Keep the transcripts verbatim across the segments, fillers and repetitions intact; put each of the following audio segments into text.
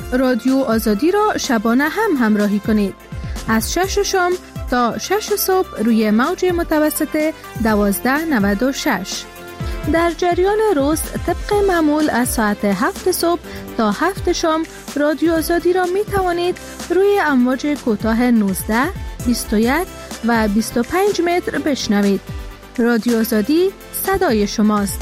رادیو آزادی را شبانه هم همراهی کنید. از شش شام تا شش صبح روی موج متوسط دوازده نود و شش. در جریان روز طبق معمول از ساعت هفت صبح تا هفت شام رادیو آزادی را می توانید روی امواج کوتاه نوزده، بیست و یک و بیست و پنج متر بشنوید. رادیو آزادی صدای شماست.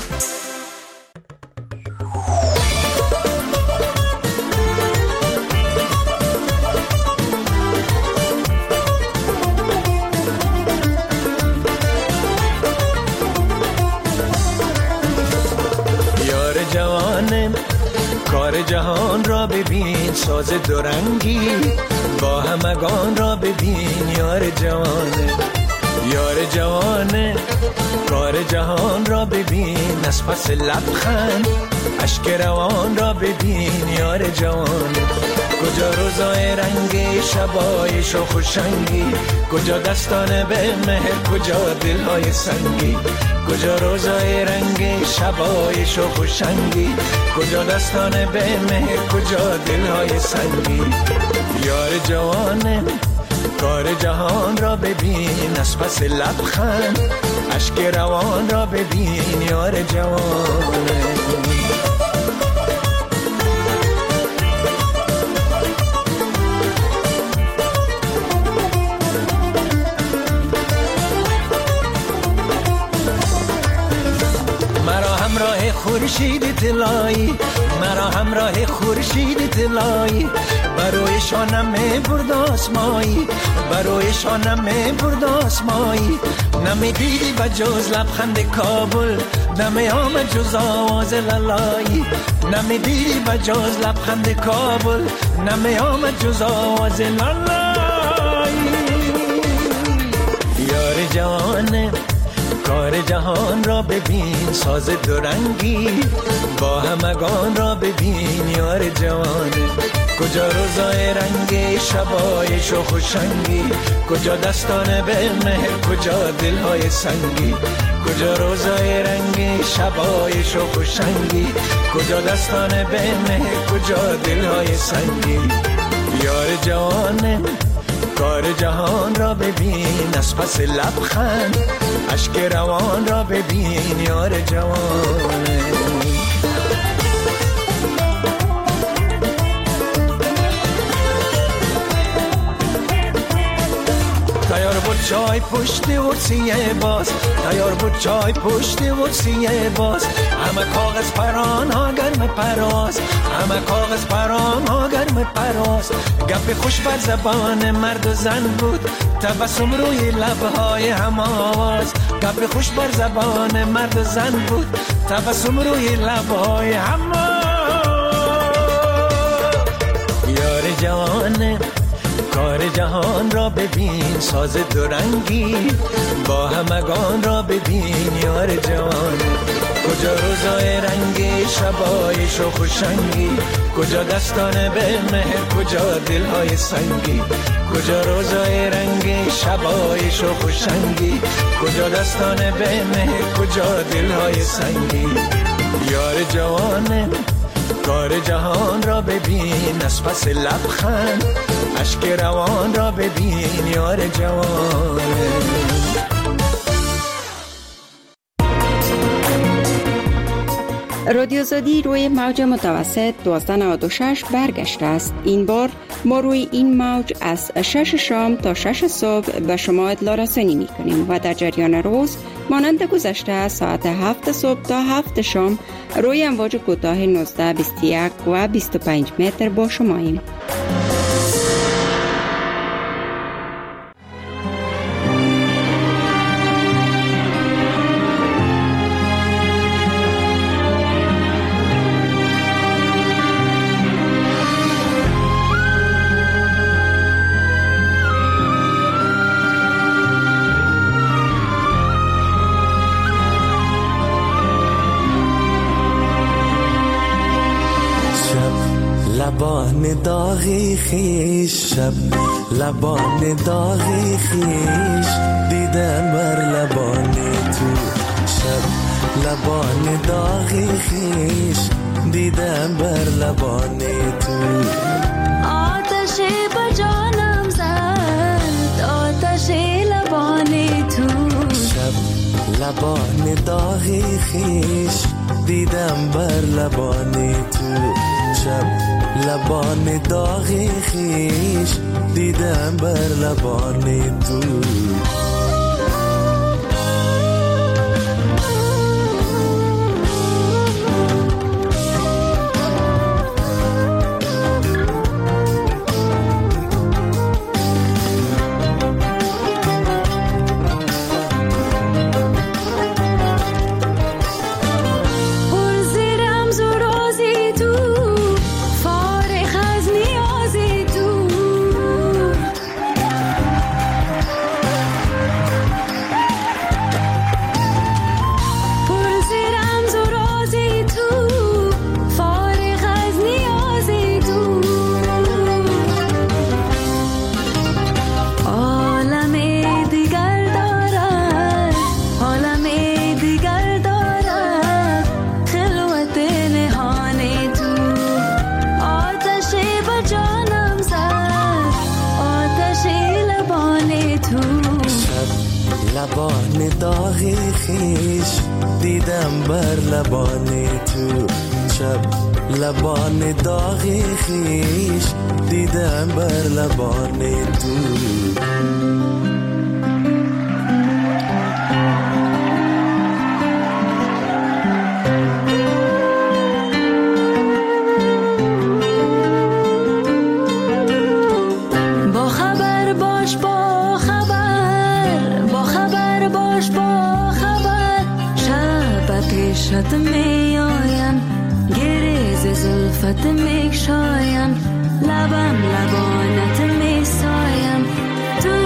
کار جهان را ببین، ساز دورنگی با همگان را ببین. یار جوانه، یار جوانه، کار جهان را ببین. از پس لبخند اشک روان را ببین. یار جوانه، کجا روزای رنگی، شبای شوخ و شنگی، کجا دستان به مهر، کجا دلهای سنگی. کجا روزای رنگی، شبای شوخ و شنگی، کجا دستان به مهر، کجا دلهای سنگی. یار جوانه، کار جهان را ببین. از پس لبخند اشک روان را ببین. یار جوانه، همراه خورشید طلایی، مرا همراه خورشید طلایی. بروی شانم برد آسمایی، بروی شانم برد آسمایی. نمی دیدی و جز لبخند کابل، نمی آمد جز آواز لالایی. نمی دیدی و جز لبخند کابل، نمی آمد جز آواز لالایی. یار جوانه، کار جهان را ببین. ساز دورنگی با همگان را ببین. یار جوانه، کجا روزای رنگی، شبای شوخ و شنگی، کجا دستان به مهر، کجا دلهای سنگی. کجا روزای رنگی، شبای شوخ و شنگی، کجا دستان به مهر، کجا دلهای سنگی. یار جوانه، کار جهان را ببین. از پس لبخند اشک روان را ببین. یار جوانه، تیار بود چای پشت ورسیه باز، تیار بود چای پشت ورسیه باز. همه کاغذ پران ها گرم پراز، همه کاغذ پران ها گرم پراز. گپ خوش بر زبان مرد و زن بود، تبسم روی لبهای هم آواز. گپ خوش بر زبان مرد و زن بود، تبسم روی لبهای هم آواز. یار جوانه، کار جهان را ببین. ساز دورنگی با همگان را ببین. یار جوانه، کجا روزای رنگی، شبای شوخ و شنگی، کجا دستان به مهر، کجا دلهای سنگی. کجا روزای رنگی، شبای شوخ و شنگی، کجا دستان به مهر، کجا دلهای سنگی. یار جوانه، کار جهان را ببین. از پس لبخند اشک روان را ببین. یار جوانه، رادیو آزادی روی موج متوسط دوازده نود و شش برگشته است. این بار ما روی این موج از شش شام تا شش صبح به شما اطلاع رسانی می کنیم و در جریان روز مانند گذشته ساعت هفت صبح تا هفت شام روی امواج کوتاه نوزده، بیست و یک و بیست و پنج متر با شماییم. لبان داغی خیش، شب لبان داغی خیش، دیدم بر لبان تو. شب لبان داغی خیش، دیدم بر لبان تو. لبان داغی خیش دیدم بر لبان تو شب لبان داغی خیش دیدم بر لبان تو لبان داغی خیش دیدم بر لبان تو شب لبان داغی خیش دیدم بر لبان تو شد می آیم گریز زلفت می شایم لبم لبانت می سایم تو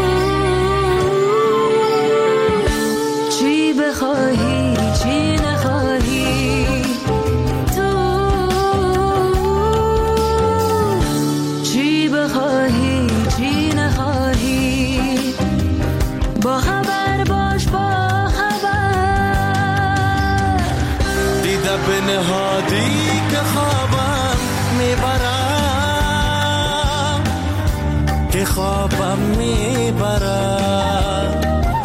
چی بخواهی چی نخواهی تو چی بخواهی چی نخواهی با خبر باش با به نهادی که خوابم میبرم که خوابم میبرم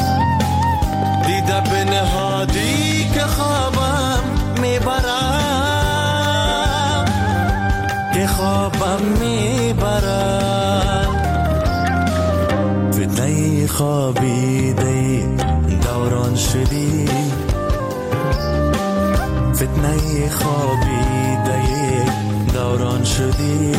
دیده به نهادی که خوابم میبرم که خوابم میبرم فتنه خوابیده دوران شدی فتنه خوابیده دوران شدی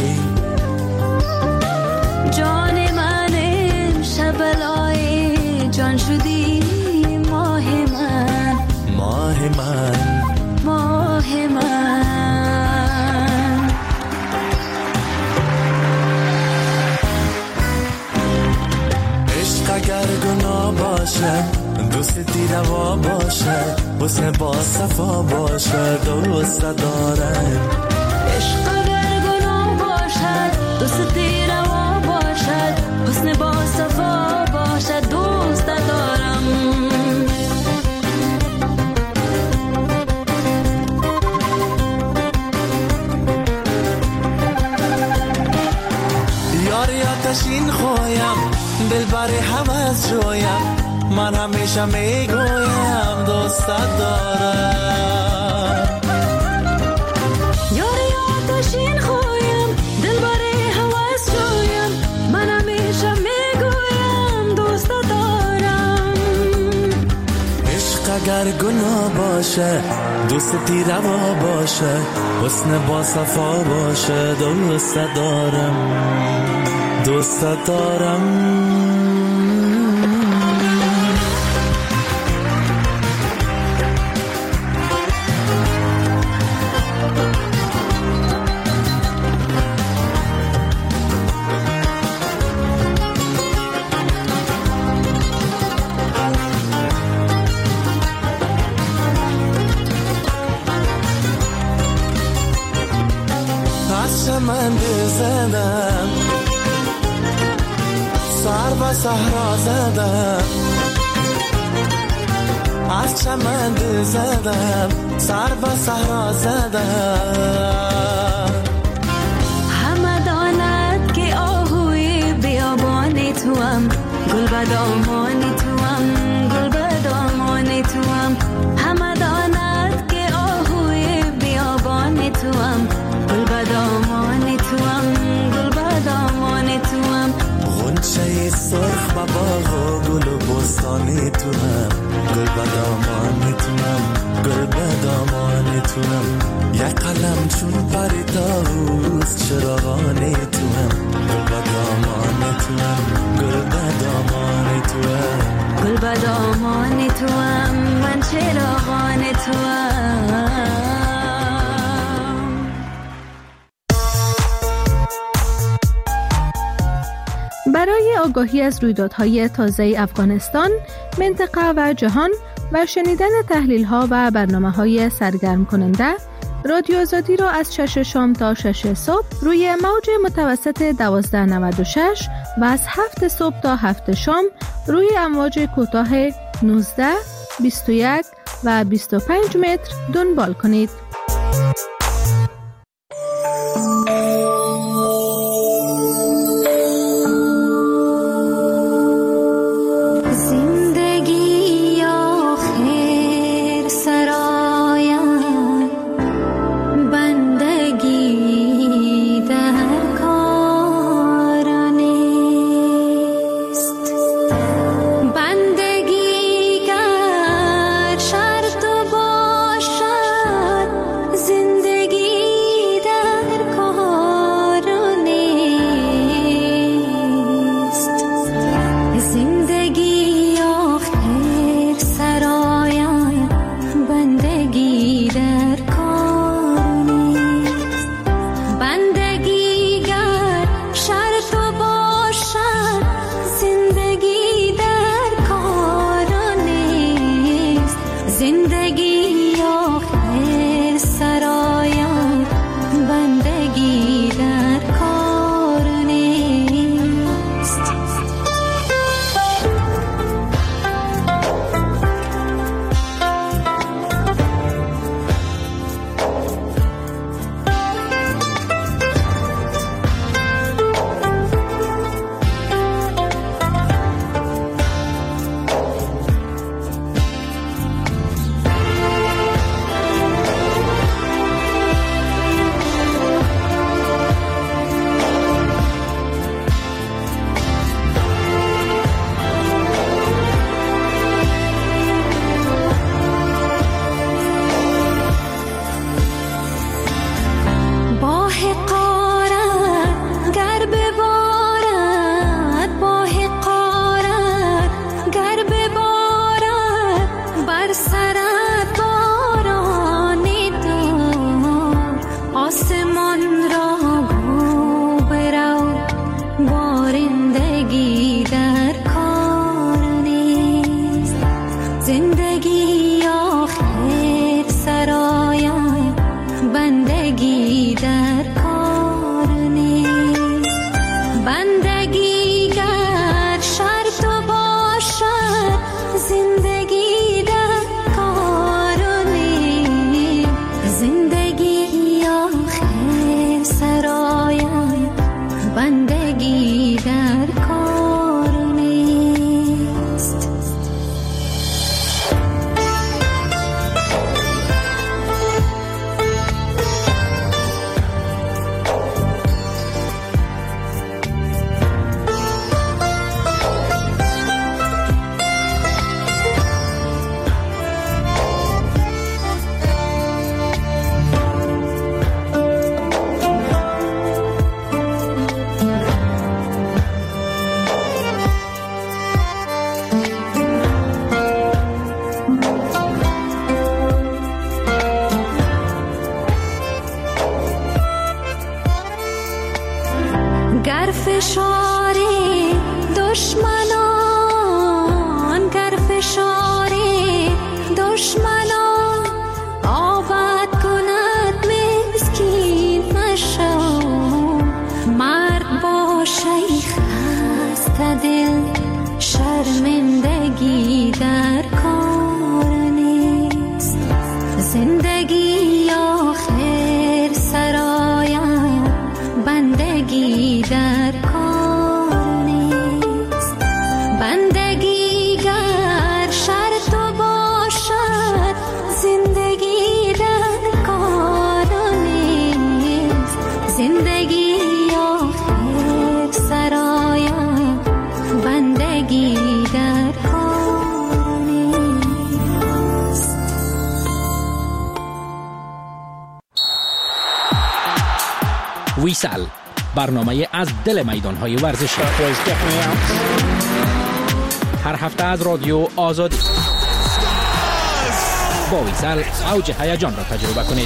جان من شبلای جان شدی ماه من ماه من ماه من عشق اگر گناه باشد دوستی روا باشد حسن با صفا باشد دوست دارم عشق اگر گناه باشد دوستی روا باشد حسن با صفا باشد دوست دارم یاری آتشین خوایم دلبر حوض جویم من همیشه میگویم دوست دارم یاری آتشین خوایم دلبر حوض جویم من همیشه میگویم دوست دارم عشق اگر گناه باشه دوستی روا باشه حسن با صفا باشه دوست دارم دوست دارم من زدم سر و صحرا زدم از چمن زدم سر و صحرا زدم همه داند که آهوی بیابانی توام گل بدامانی توام گل بدامانی توام تو هم، یک قلم چون پریداز چراغان تو هم، گل بدامان تو هم، گل بدامان تو هم، گل بدامان تو هم، من چراغان تو هم. برای آگاهی از رویدادهای تازه افغانستان، منطقه و جهان و شنیدن تحلیل‌ها و برنامه‌های سرگرم کننده، رادیو آزادی را از شش شام تا شش صبح روی موج متوسط دوازده نود و شش و از هفت صبح تا هفت شام روی امواج کوتاه نوزده، بیست و یک و بیست و پنج متر دنبال کنید. بندگی در کار ویسل، برنامه از دل میدان‌های ورزشی. هر هفته از رادیو آزادی. با ویسل اوج هیجان را تجربه کنید.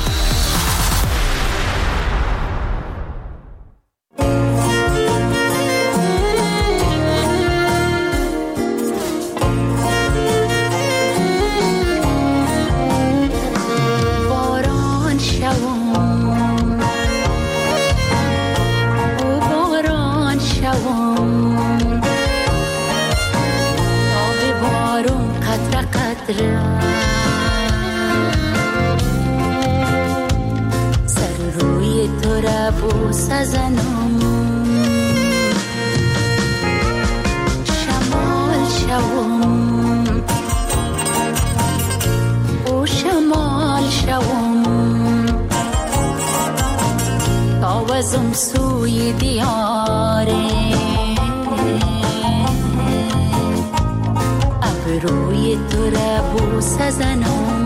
سر روی تو را بوس زنم، شمال شوم او شمال شوم، تاوزم سوی دیاره، روی تو را بوس زنم.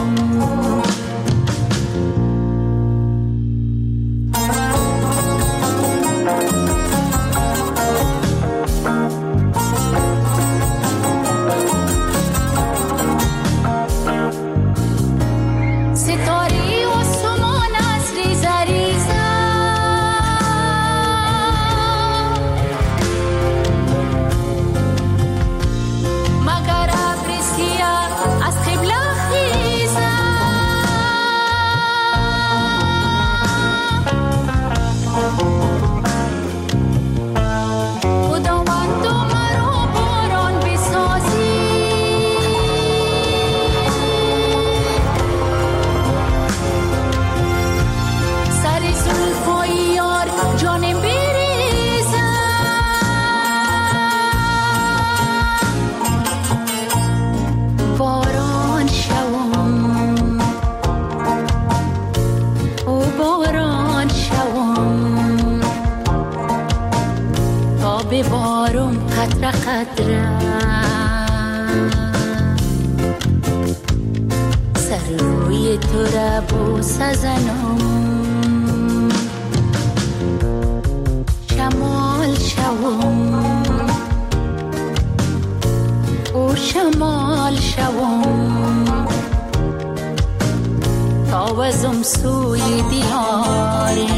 ستاره و سمان از ریزه ریزه، مگر ابر سیاه از قبله خیزه، خداوند تو مرا باران بسازی، سر زلفای یار جانم بریزه، باران شوم او باران شوم، تا ببارم قطره قطره، سر روی تو را بوس زنم، شمال شوم او شمال شوم، تاوزم سوی دیاره،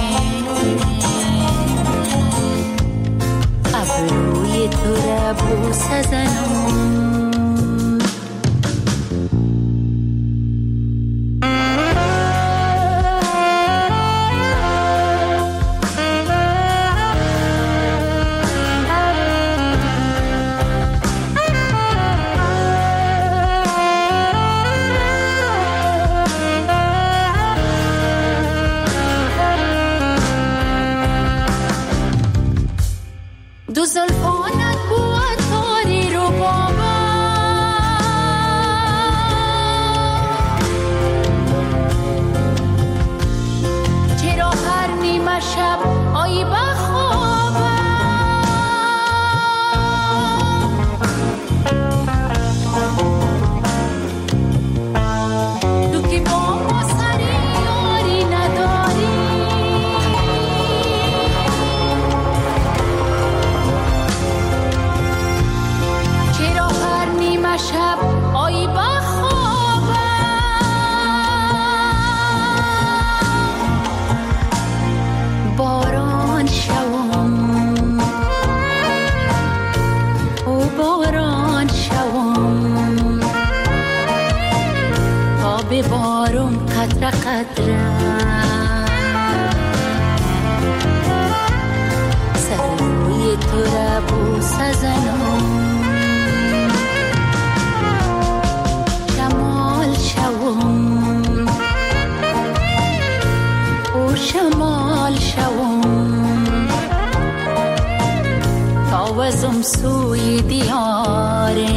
ابروی تو را بوس زنم. دو زلفانت بود تاری رو بابا، چرا هر نیمه شب آیی بخوابم، تو که با ما سری یاری نداری، شب آیی بخوابم، باران شوم او باران شوم، تا ببارم قطره قطره، سر روی تو را بوس زنم، او شمال شوم، تاوزم سوی دیاره،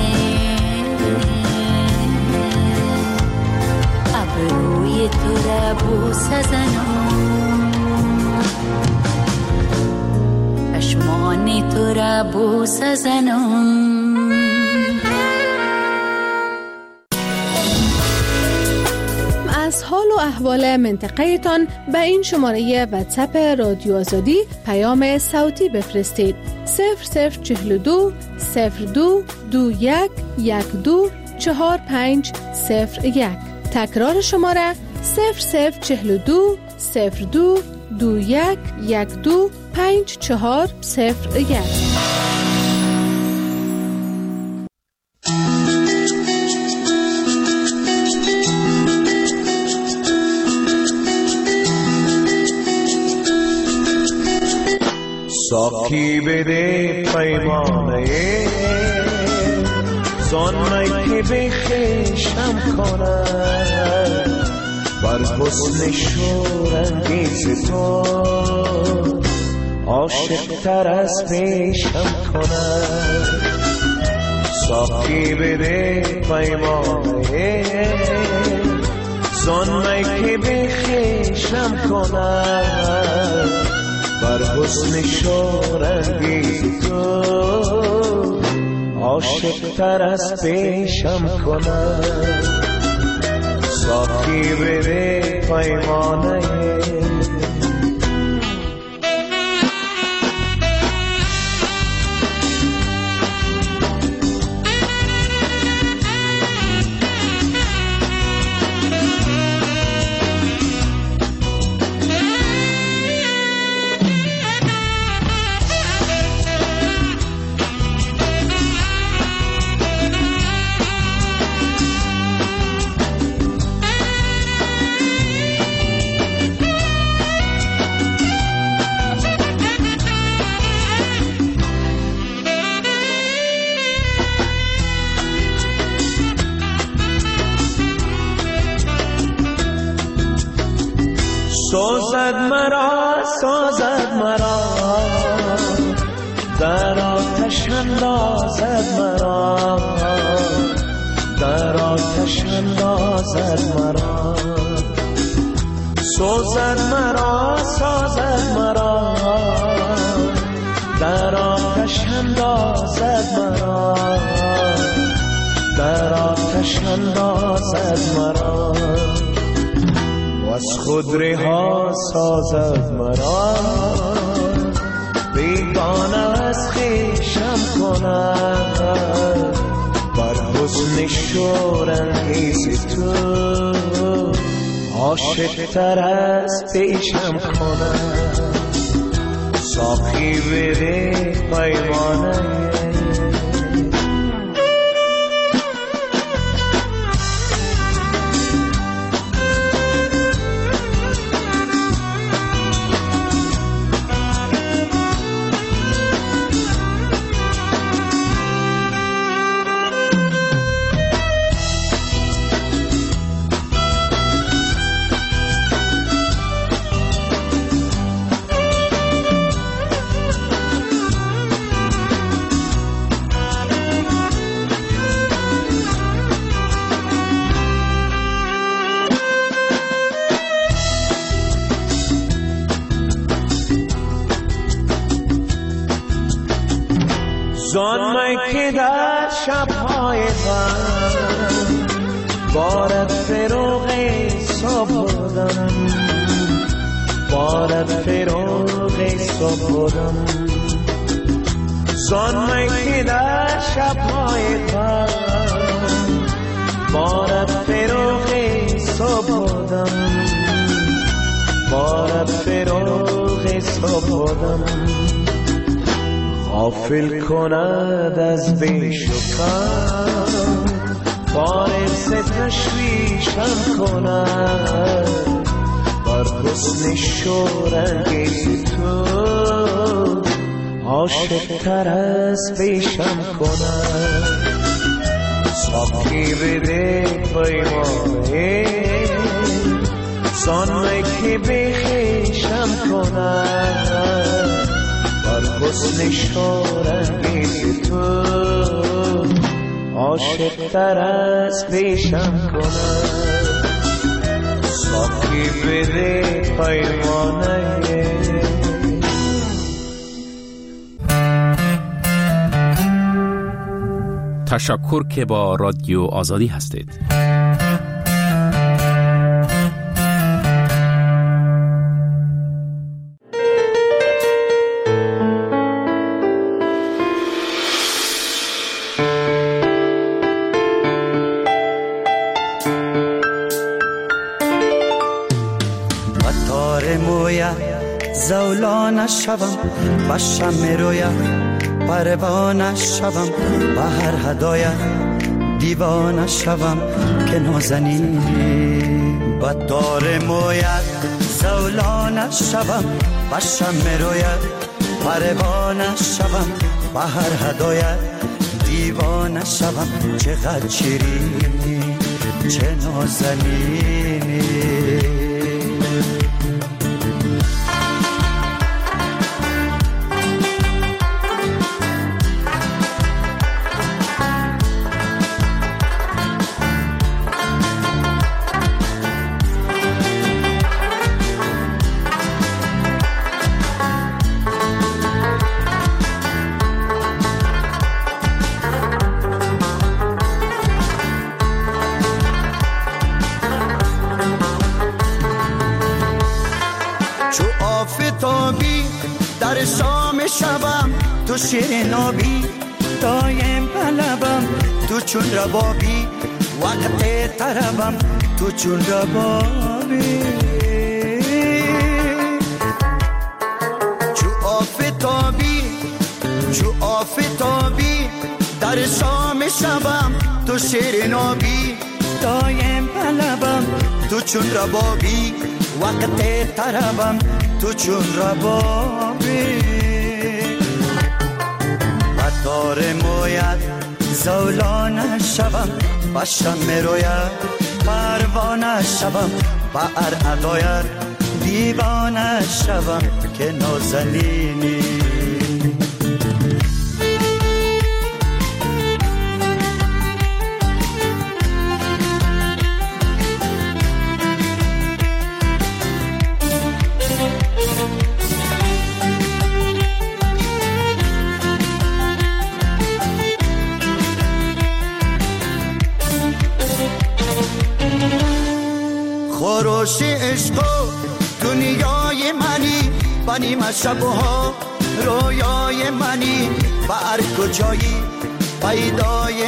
ابروی تو را بوس زنم، چشمان تو را بوس زنم. از حال و احوال منطقه تان به این شماره واتساپ رادیو آزادی پیام صوتی بفرستید. صفر صفر چهل و دو صفر دو دو یک یک دو چهار پنج صفر یک. تکرار شماره صفر صفر چهل و دو صفر دو دو یک یک دو پنج چهار صفر یک. ساقی بده پیمانه زانمه که به خشم کنم بر حسن شورانگیز تو عاشق تر از پیشم کنم. ساقی بده پیمانه زانمه که به خشم کنم بر حسن شورانگیز تو عاشق تر از پیشم کنم. ساقی بده پیمانه سازد مرا سازد مرا در آتش اندازد مرا در آتش اندازد مرا. سازد مرا سازد مرا در آتش اندازد مرا در آتش اندازد مرا. از خود رها سازد مرا بیگانه از خویشم کند بر حسن شورانگیز تو عاشق تر از پیشم کند. ساقی بده پیمانه زانمه که در شبهای غم بارد فروغ صبح بودم بارد فروغ صبح بودم. زانمه که در شبهای غم بارد فروغ صبح بودم بارد فروغ صبح بودم. غافل کند از بیش و کم باعث تشویشم کند بر حسن شورانگیز تو عاشق تر از پیشم کند. ساقی بده پیمانه زانمه که به خویشم کند بر حسن شورانگیز تو عاشق تر از پیشم کند. ساقی بده پیمانه تشکر که با رادیو آزادی هستید. زولان شوم و شمع رویت پروانه شوم به هر هدایت دیوانه شوم که نازنینی به دار مویت زولانه شوم و شمع رویت پروانه شوم به هر هدایت دیوانه شوم چقدر شیرینی چه نازنینی در شام شبم تو شیرین آبی دایم بلبم تو چون ربابی وقت طربم تو چون ربابی چو آفتابی چو آفتابی در شام شبم تو شیرین آبی دایم بلبم تو چون ربابی وقت طربم تو چون ربابی و دار مویت زولانه شوم و شمع رویت پروانه شوم و هر ادایت دیوانه شوم که نازنینی خروش عشق و دنیای منی بنی شبها رویای منی و هر کجایی پیدای